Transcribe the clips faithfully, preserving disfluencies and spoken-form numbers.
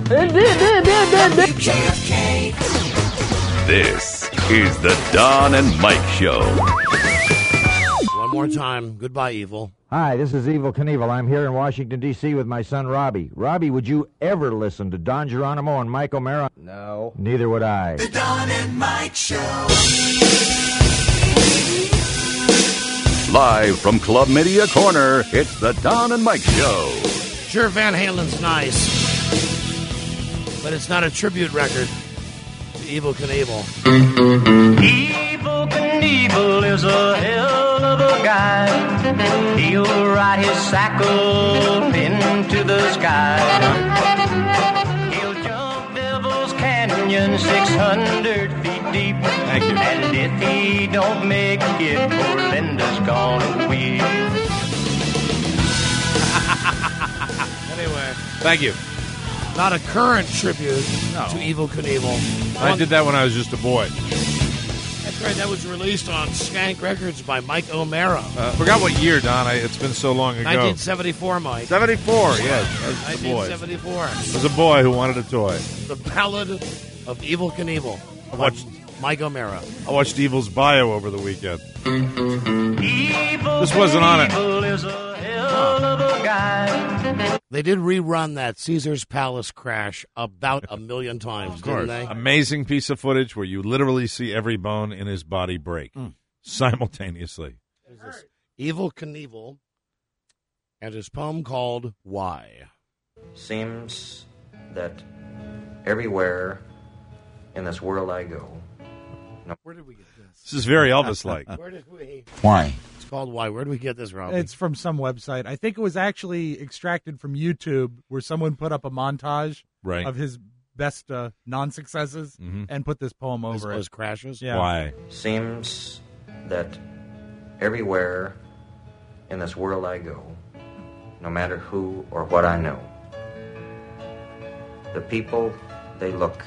This is the Don and Mike Show. One more time. Goodbye, Evil. Hi, this is Evel Knievel. I'm here in Washington, D C with my son, Robbie. Robbie, would you ever listen to Don Geronimo and Mike O'Mara? No. Neither would I. The Don and Mike Show. Live from Club Media Corner, it's the Don and Mike Show. Sure, Van Halen's nice, but it's not a tribute record to Evel Knievel. Evel Knievel is a hell of a guy. He'll ride his sackle into the sky. He'll jump Devil's Canyon six hundred feet deep. Thank you. And if he don't make it, poor Linda's gonna weep. Anyway, Thank you. not a current tribute No. to Evel Knievel. I did that when I was just a boy. That's right. That was released on Skank Records by Mike O'Mara. Uh, forgot what year, Don. I, it's been so long ago. nineteen seventy-four, Mike. seventy-four, yes. I was a boy. nineteen seventy-four. I was a boy who wanted a toy. The Ballad of Evel Knievel. I watched, Mike O'Mara. I watched Evil's bio over the weekend. Evil This wasn't on it. Knievel is a hell of a guy. They did rerun that Caesar's Palace crash about a million times, didn't they? Amazing piece of footage where you literally see every bone in his body break simultaneously. Evel Knievel and his poem called Why. Seems that everywhere in this world I go. Where did we get this? This is very Elvis-like. Where did we? Why? It's called Why. Where did we get this, Rob? It's from some website. I think it was actually extracted from YouTube, where someone put up a montage Right. of his best uh, non-successes Mhm. and put this poem Those- over those it. crashes? Yeah. Why? Seems that everywhere in this world I go, no matter who or what I know, the people, they look,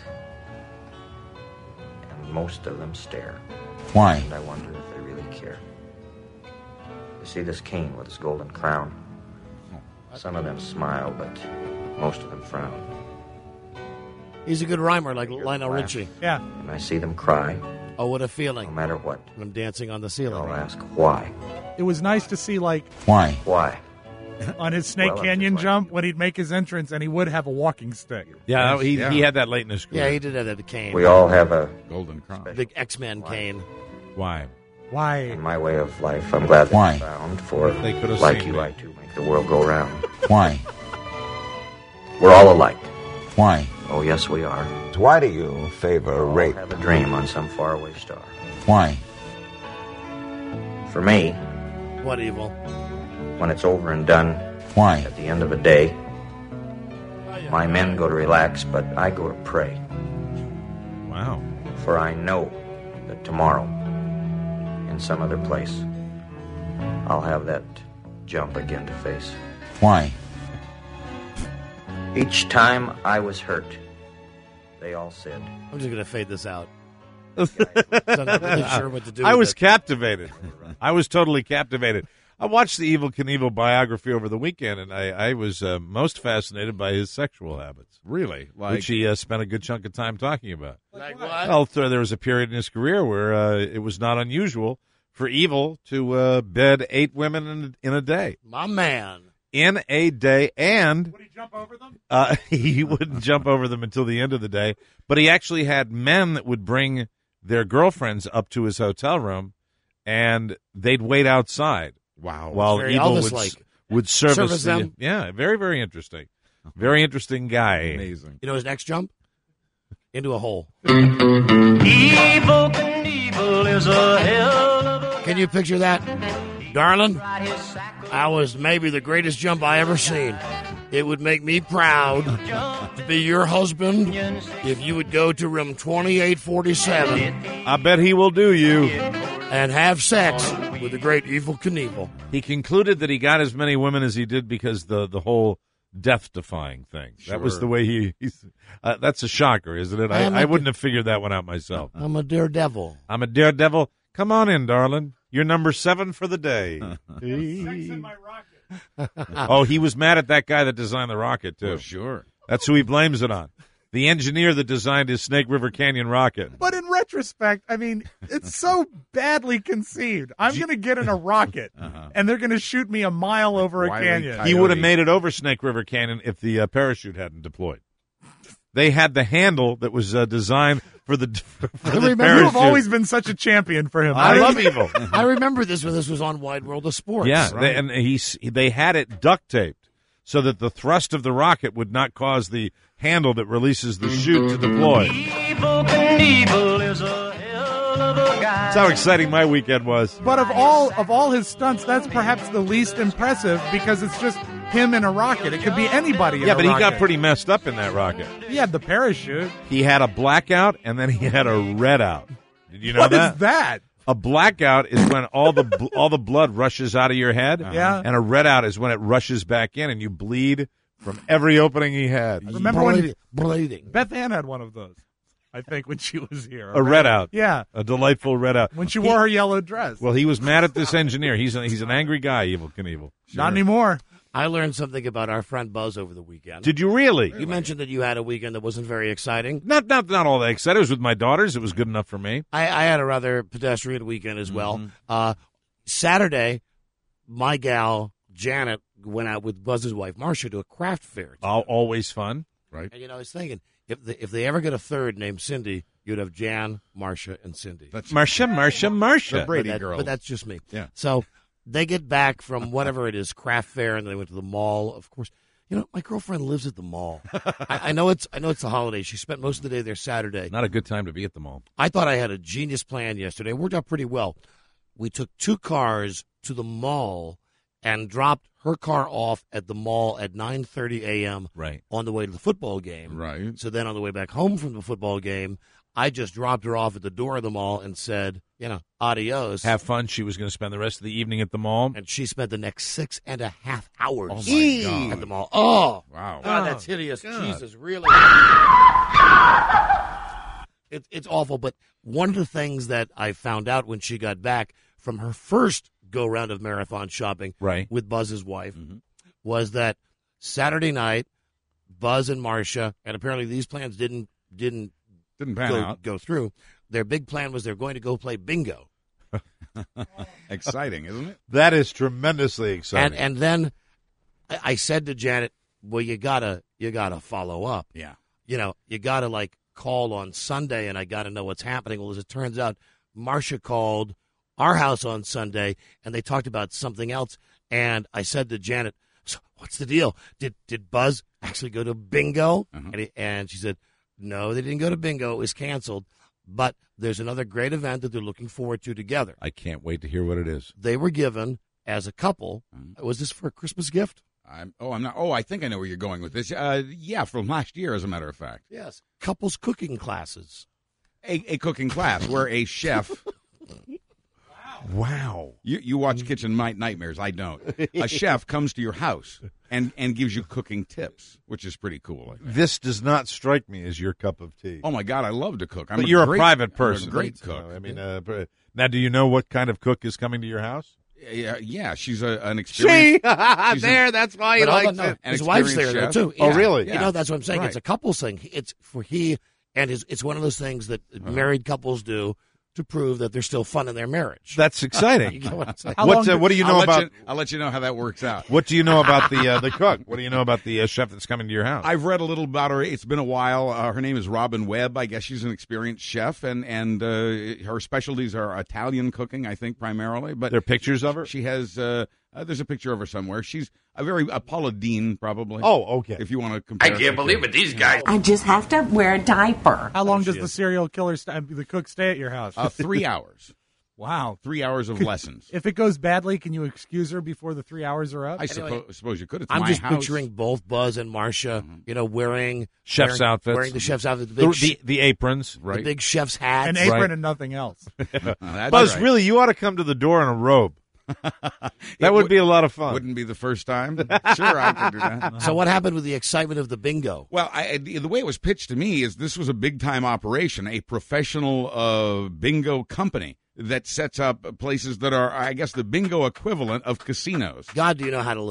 and most of them stare. Why? And I wonder if they really care. You see this king with his golden crown? Some of them smile, but most of them frown. He's a good rhymer, like Lionel laugh. Richie. Yeah. And I see them cry, Oh, what a no feeling. matter what. When I'm dancing on the They ceiling. all ask, why? It was nice to see, like, Why? Why? on his Snake Well, I'm Canyon just like- jump, when he'd make his entrance, and he would have a walking stick. Yeah, he, he had that late in his career. Yeah, he did that at the cane. We all have a Golden Crown. The X-Men cane. Why? Why? in my way of life. I'm glad that Why? I found, for They could have like seen you, me. I too make the world go round. Why? We're all alike. Why? Oh, yes, we are. Why do you favor We rape? all have a dream on some faraway star. Why? For me, What evil? when it's over and done, Why? at the end of a day, my men go to relax, but I go to pray. Wow. For I know that tomorrow, in some other place, I'll have that jump again to face. Why? Each time I was hurt, they all said, I'm just going to fade this out. So I'm not really sure what to do I with was it. captivated. I was totally captivated. I watched the Evel Knievel biography over the weekend, and I, I was uh, most fascinated by his sexual habits, Really? Like, which he uh, spent a good chunk of time talking about. Like what? Well, th- there was a period in his career where uh, it was not unusual for Evel to uh, bed eight women in, in a day. My man. In a day, and Would he jump over them? uh, he wouldn't jump over them until the end of the day. But he actually had men that would bring their girlfriends up to his hotel room, and they'd wait outside. wow. While Very Evel would, Elvis-like. would service, Service the, them. Yeah, very, very interesting. Very interesting guy. Amazing. You know his next jump? Into a hole. Evel Knievel is a hell of a Can you picture that? Darling, I was maybe the greatest jump I ever seen. It would make me proud to be your husband if you would go to room twenty-eight forty-seven I bet he will do you. and have sex with the great Evel Knievel. He concluded that he got as many women as he did because the, the whole death-defying thing. That was Sure. the way he. He's, uh, that's a shocker, isn't it? I'm I, a I wouldn't have figured that one out myself. I'm a daredevil. I'm a daredevil. Come on in, darling. You're number seven for the day. in my rocket. Oh, he was mad at that guy that designed the rocket, too. Oh, sure. That's who he blames it on. The engineer that designed his Snake River Canyon rocket. But in retrospect, I mean, it's so badly conceived. I'm going to get in a rocket, uh-huh. and they're going to shoot me a mile over a Wile E. canyon. Coyote. He would have made it over Snake River Canyon if the uh, parachute hadn't deployed. They had the handle that was uh, designed for the, for the remember, parachute. You have always been such a champion for him. I I love evil. I remember this when this was on Wide World of Sports. Yeah, right? they, and he, they had it duct taped so that the thrust of the rocket would not cause the handle that releases the chute to deploy. Evel Knievel is a hell of a guy. That's how exciting my weekend was. But of all of all his stunts, that's perhaps the least impressive because it's just him in a rocket. It could be anybody in Yeah, a but he rocket. got pretty messed up in that rocket. He had the parachute. He had a blackout, and then he had a red out. Did you know What that? is that? A blackout is when all the bl- all the blood rushes out of your head. Yeah. And a red out is when it rushes back in, and you bleed from every opening he had. Remember when Bleeding. bleeding. Beth Ann had one of those, I think, when she was here. A red out. Yeah, A delightful red out. when she He- wore her yellow dress. Well, he was mad at this engineer. He's a, he's an angry guy, Evel Knievel. Not anymore. I learned something about our friend Buzz over the weekend. Did you really? You mentioned that you had a weekend that wasn't very exciting. Not not not all that excited. It was with my daughters. It was good enough for me. I, I had a rather pedestrian weekend as well. Uh, Saturday, my gal, Janet, went out with Buzz's wife, Marcia, to a craft fair. All, always fun. And, you know, I was thinking, if they, if they ever get a third named Cindy, you'd have Jan, Marcia, and Cindy. That's Marcia, Marcia, Marcia. The Brady but that- girl. But that's just me. Yeah. So they get back from whatever it is, craft fair, and they went to the mall. Of course, you know, my girlfriend lives at the mall. I, I know it's I know it's the holiday. She spent most of the day there Saturday. Not a good time to be at the mall. I thought I had a genius plan yesterday. It worked out pretty well. We took two cars to the mall and dropped her car off at the mall at nine thirty a.m. Right. on the way to the football game. Right. So then on the way back home from the football game, I just dropped her off at the door of the mall and said, you know, adios. Have fun. She was going to spend the rest of the evening at the mall. And she spent the next six and a half hours Oh, my God. at the mall. Oh, Wow. God, that's hideous. God. Jesus, really. It, it's awful. But one of the things that I found out when she got back from her first go-round of marathon shopping Right. with Buzz's wife was that Saturday night, Buzz and Marcia, and apparently these plans didn't didn't Didn't pan go, out. go through. Their big plan was they're going to go play bingo. Exciting, isn't it? That is tremendously exciting. And and then I, I said to Janet, "Well, you gotta you gotta follow up. Yeah. You know, you gotta like call on Sunday, and I gotta know what's happening." Well, as it turns out, Marcia called our house on Sunday, and they talked about something else. And I said to Janet, "So what's the deal? Did did Buzz actually go to bingo?" Uh-huh. And, he, and she said, "No, they didn't go to bingo. It was canceled. But there's another great event that they're looking forward to together." I can't wait to hear what it is. They were given as a couple. Was this for a Christmas gift? I'm, oh, I'm not. Oh, I think I know where you're going with this. Uh, yeah, from last year, as a matter of fact. Yes. Couples cooking classes. A, a cooking class where a chef. Wow. You, you watch Kitchen Night Nightmares. I don't. A chef comes to your house and, and gives you cooking tips, which is pretty cool. I think. This does not strike me as your cup of tea. Oh, my God, I love to cook. I'm but you're great, a private I'm person. a great So, cook. I mean, uh, pr- now, do you know what kind of cook is coming to your house? Yeah, yeah, she's a, an She. experienced. she's there, an- that's why he But hold likes on, no, it. An his wife's there, experienced though, chef. too. Oh, Yeah. really? You know, that's what I'm saying. Right. It's a couples thing. It's for he and his. It's one of those things that married couples do to prove that there's still fun in their marriage. That's You exciting. get what I'm saying? How What, long uh, did- what do you know I'll about? Let you, I'll let you know how that works out. What do you know about the uh, the cook? What do you know about the uh, chef that's coming to your house? I've read a little about her. It's been a while. Uh, her name is Robin Webb. I guess she's an experienced chef, and and uh, her specialties are Italian cooking, I think, primarily. But there are pictures of her. she has. Uh, uh, there's a picture of her somewhere. She's a very a Paula Deen, probably. Oh, okay. If you want to compare. I can't believe it. These guys. I just have to wear a diaper. How long does the serial killer, st- the cook, stay at your house? Uh, three hours. Wow. Three hours of lessons. If it goes badly, can you excuse her before the three hours are up? I suppo- suppose you could. It's I'm my just house. picturing both Buzz and Marcia, you know, wearing Chef's wearing, outfits. wearing the chef's outfit, the the, big, sh- the, the aprons. the Right. big chef's hat, An apron Right. and nothing else. Uh, that's Buzz, right. really, you ought to come to the door in a robe. That It would be a lot of fun. Wouldn't be the first time. Sure, I could do that. So what happened with the excitement of the bingo? Well, I, the way it was pitched to me is this was a big time operation, a professional uh, bingo company that sets up places that are, I guess, the bingo equivalent of casinos. God, do you know how to live?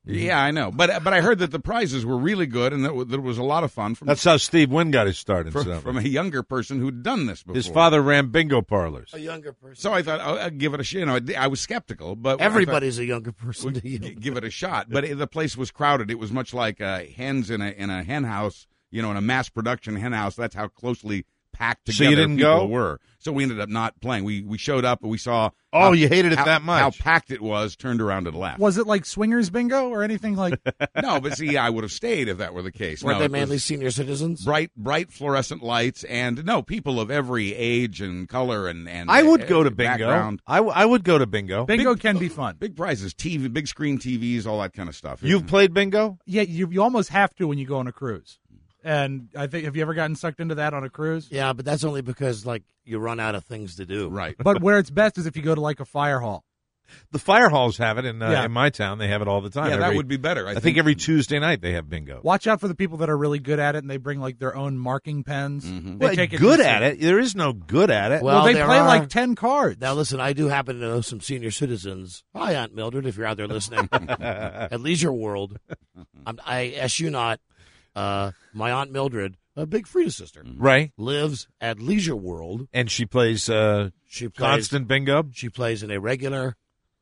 Yeah, I know, but but I heard that the prizes were really good and that, w- that it was a lot of fun. From That's how Steve Wynn got his start. from, incidentally. from a younger person who'd done this before. His father ran bingo parlors. A younger person. So I thought, oh, I'd give it a shot. You know, I was skeptical, but I thought, Everybody's a younger person to g- you. give it a shot. But it, the place was crowded. It was much like uh, hens in a in a hen house, you know, in a mass production hen house. That's how closely packed So together you didn't people go? were. So we ended up not playing. We we showed up and we saw. Oh, how- you hated it how- that much. How packed it was. Turned around and left. Was it like swingers bingo or anything like? No, but see, I would have stayed if that were the case. Weren't no, they it was mainly senior citizens? bright, bright fluorescent lights, and no people of every age and color and and. I would uh, go to bingo. background. I, w- I would go to bingo. Bingo can be fun. Big prizes, T V, big screen T Vs, all that kind of stuff. You've played bingo? Yeah, you you almost have to when you go on a cruise. And I think, have you ever gotten sucked into that on a cruise? Yeah, but that's only because like you run out of things to do. right. But where it's best is if you go to like a fire hall. The fire halls have it in uh, Yeah. in my town. They have it all the time. Yeah, that Every- would be better. I, I think every Tuesday night they have bingo. Watch out for the people that are really good at it and they bring like their own marking pens. Mhm. They Well, take it good to- at it. There is no good at it. Well, Well, they there play are- like ten cards. Now, listen, I do happen to know some senior citizens. Hi, Aunt Mildred, if you're out there listening. At Leisure World, I'm, I ask you not, uh, my Aunt Mildred, a big Frida sister, right? lives at Leisure World. And she plays uh, She plays, constant bingo. She plays in a regular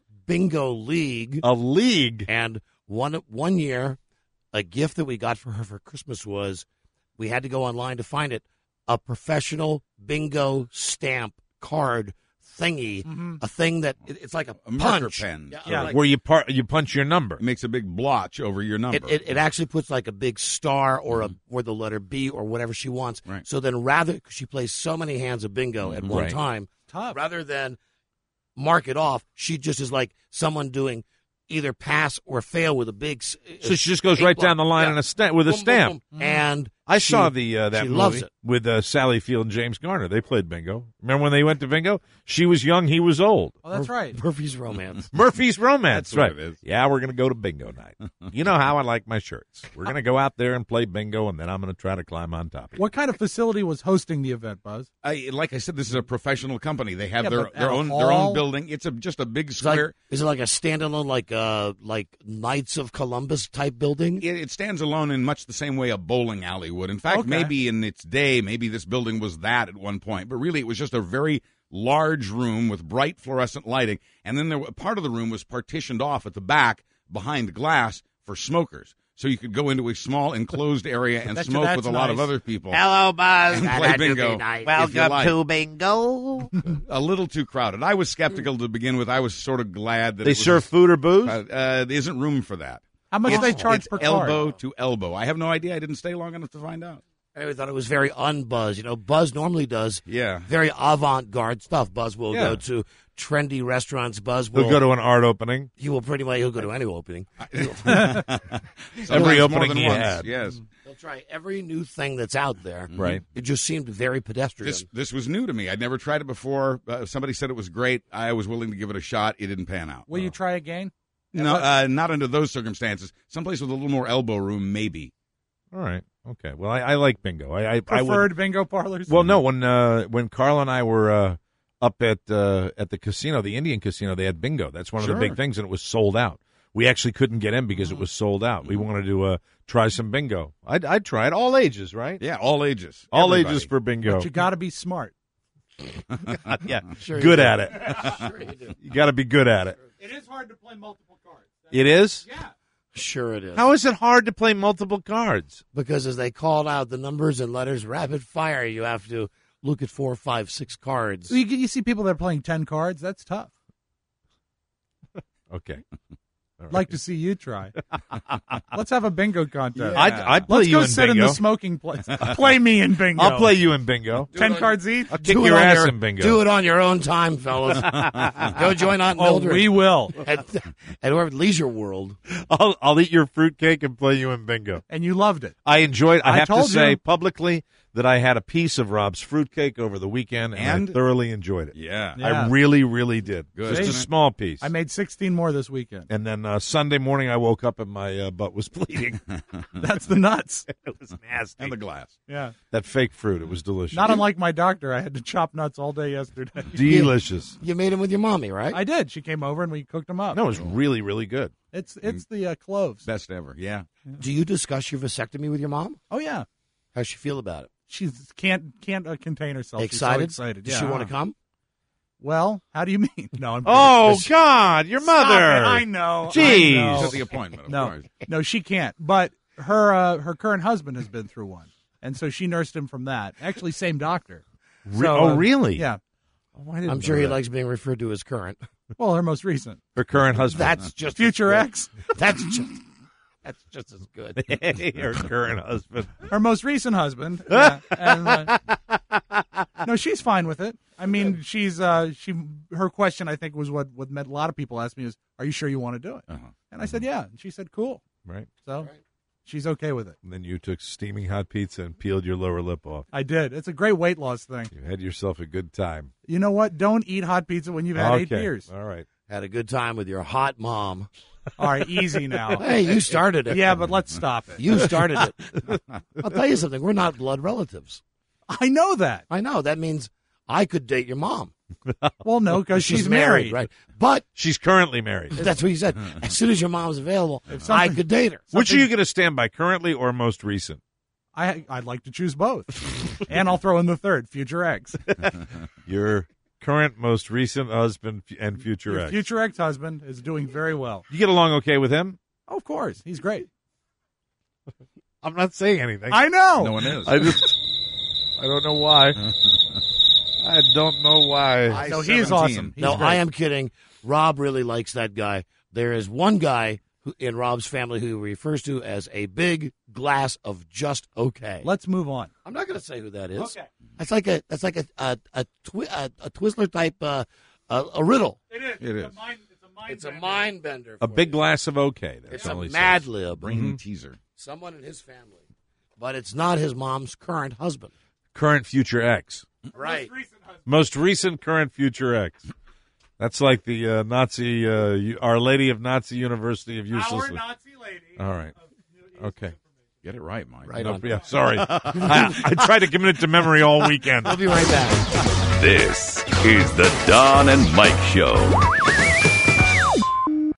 bingo league. A league. And one one year, a gift that we got for her for Christmas was we had to go online to find it, a professional bingo stamp card thingy, a thing that it, it's like a, A marker punch. pen. Yeah, Yeah. like- Where you par- you punch your number. It makes a big blotch over your number. it, it, it actually puts like a big star or a or the letter B or whatever she wants. Right. So then, rather, because she plays so many hands of bingo at one Right. time, Tough. rather than mark it off, she just is like someone doing either pass or fail with a big. s- So she just goes eight right block. down the line Yeah. in a sta- with a Boom, boom, stamp. boom. And I she- saw the uh, that she movie loves it. with uh, Sally Field and James Garner. They played bingo. Remember when they went to bingo? She was young, he was old. Oh, that's right. Murphy's Romance. Murphy's Romance, That's what right? it is. Yeah, we're gonna go to bingo night. You know how I like my shirts. We're gonna go out there and play bingo, and then I'm gonna try to climb on top of it. What kind of facility was hosting the event, Buzz? I, like I said, this is a professional company. They have Yeah, their, but at their a own their hall? own building. It's a just a big It's like, square. is it like a standalone, like uh, like Knights of Columbus type building? It, it stands alone in much the same way a bowling alley would. In fact, Okay. maybe in its day, maybe this building was that at one point. But really, it was just a very large room with bright fluorescent lighting. And then there were, part of the room was partitioned off at the back behind glass for smokers. So you could go into a small enclosed area and Betcha smoke that's with a lot of nice. other people. Hello, Buzz. And Glad play to be bingo. nice. if you Welcome like. to bingo. A little too crowded. I was skeptical to begin with. I was sort of glad that They it was serve food or booze? Uh, uh, there isn't room for that. How much do they charge It's per elbow card? to elbow. I have no idea. I didn't stay long enough to find out. I always thought it was very unbuzz. You know, Buzz normally does Yeah. very avant-garde stuff. Buzz will Yeah. go to trendy restaurants. Buzz will He'll go to an art opening. he will pretty much he'll go to any opening. Sometimes Every more opening than he once. had. Yes. He'll try every new thing that's out there. Right. It just seemed very pedestrian. This this was new to me. I'd never tried it before. Uh, somebody said it was great. I was willing to give it a shot. It didn't pan out. Will you try again? No, uh, not under those circumstances. Someplace with a little more elbow room, maybe. All right. Okay. Well, I, I like bingo. I, I, I would, Preferred bingo parlors? Well, no. When uh, when Carl and I were uh, up at uh, at the casino, the Indian casino, they had bingo. That's one of Sure. the big things, and it was sold out. We actually couldn't get in because it was sold out. We wanted to uh, try some bingo. I'd, I'd try it. All ages, right? Yeah, all ages. All Everybody. ages for bingo. But you got to be smart. yeah, Sure you good do. at it. Sure you do. You got to be good at it. It is hard to play multiple cards. It is? Yeah. Sure it is. How is it hard to play multiple cards? Because as they called out the numbers and letters rapid fire, you have to look at four, five, six cards. You, you see people that are playing ten cards. That's tough. Okay. All right. Like to see you try. Let's have a bingo contest. Yeah. I'd, I'd play Let's you go in sit bingo. in the smoking place. Play me in bingo. I'll play you in bingo. ten cards each. I'll kick Do it your on ass your- in bingo. Do it on your own time, fellas. Go join Aunt Oh, Mildred we will. at, at wherever- Leisure World. I'll, I'll eat your fruitcake and play you in bingo. And you loved it. I enjoyed. I, I have to told say you. publicly that I had a piece of Rob's fruitcake over the weekend, and, And? I thoroughly enjoyed it. Yeah. Yeah. I really, really did. Good. Just a See? small piece. I made sixteen more this weekend. and then uh, Sunday morning, I woke up and my uh, butt was bleeding. That's the nuts. It was nasty. And the glass. Yeah. That fake fruit, it was delicious. Not unlike my doctor, I had to chop nuts all day yesterday. delicious. You made him with your mommy, right? I did. She came over and we cooked them up. No, it was really, really good. It's it's the uh, cloves. Best ever. Yeah. Do you discuss your vasectomy with your mom? Oh yeah. How's she feel about it? She can't can't uh, contain herself. Excited? She's so excited. Does Yeah. she want to come? Well, how do you mean? No, I'm Oh, kidding. God, your Stop mother. it. I know. Jeez. I know. Set the appointment, of no, course. no, she can't. But her uh, her current husband has been through one, and so she nursed him from that. Actually, same doctor. Re- So, oh, uh, really? Yeah. Oh, I didn't I'm know sure he that. likes being referred to as current. Well, her most recent. Her current husband. That's just Future as good. ex. That's just that's just as good. Her current husband. Her most recent husband. Yeah, and, uh, no, she's fine with it. I mean, she's uh, she. Her question, I think, was what what meant a lot of people asked me is, "Are you sure you want to do it?" Uh-huh. And I said, "Yeah." And she said, "Cool." Right. So she's okay with it. And then you took steaming hot pizza and peeled your lower lip off. I did. It's a great weight loss thing. You had yourself a good time. You know what? Don't eat hot pizza when you've had eight Okay. beers. All right. Had a good time with your hot mom. All right, easy now. Hey, you started it. Yeah, but let's stop it. You started it. I'll tell you something. We're not blood relatives. I know that. I know. That means I could date your mom. Well, no, because she's married. right? But She's currently married. that's what he said. As soon as your mom's available, I something- could date her. Which are you going to stand by, currently or most recent? I I'd like to choose both, and I'll throw in the third, future ex. Your current, most recent husband f- and future Your ex. future ex-husband is doing very well. You get along okay with him? Oh, of course, he's great. I'm not saying anything. I know. No one is. I just, I don't know why. I don't know why. No, he is seventeen. awesome. He's No, great. I am kidding. Rob really likes that guy. There is one guy who, in Rob's family who he refers to as a big glass of just okay. Let's move on. I'm not going to say who that is. Okay. That's like a that's like a a a, twi- a, a Twizzler type uh, a, a riddle. It is. It is. A mind, it's a mind It's a bender. mind bender. A for big you. glass of okay. That's It's a all he Mad says. Lib. Brain teaser. Someone in his family, but it's not his mom's current husband. Current, future ex. Right. Most recent husband. Most recent, current, future ex. That's like the uh, Nazi, uh, U- Our Lady of Nazi University of Our Uselessness. Nazi lady. All right. Okay. Get it right, Mike. Right No, on. yeah, sorry. I, I tried to commit it to memory all weekend. We'll be right back. This is the Don and Mike Show.